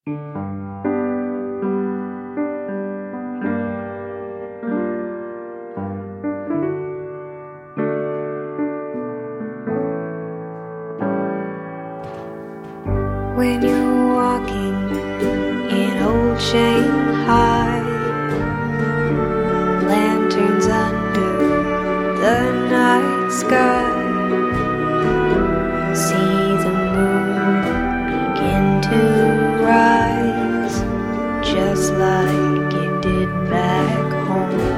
When you're walking in old Shanghai, lanterns under the night sky, see the moon begin to rise, just like it did back home.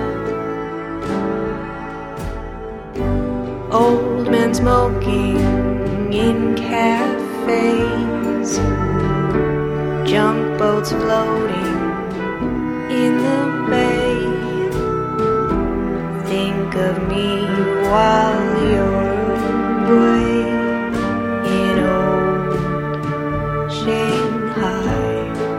Old men smoking in cafes, junk boats floating in the bay. Think of me while you're away in old Shanghai,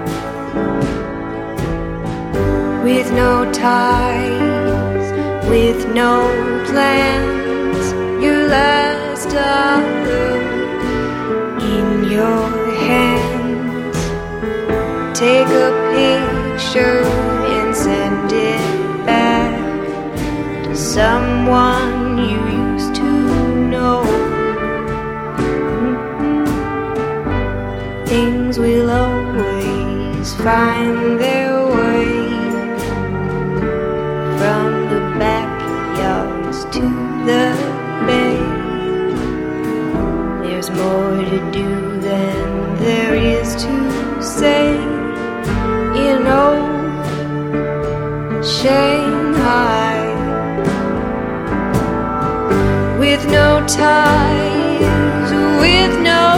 with no ties, with no plans. Your last dollar in your hands. Take a picture and send it back to someone you used to know. Things will always find their way from the backyards to the bay. There's more to do than there is to say in old Shanghai, with no ties, with no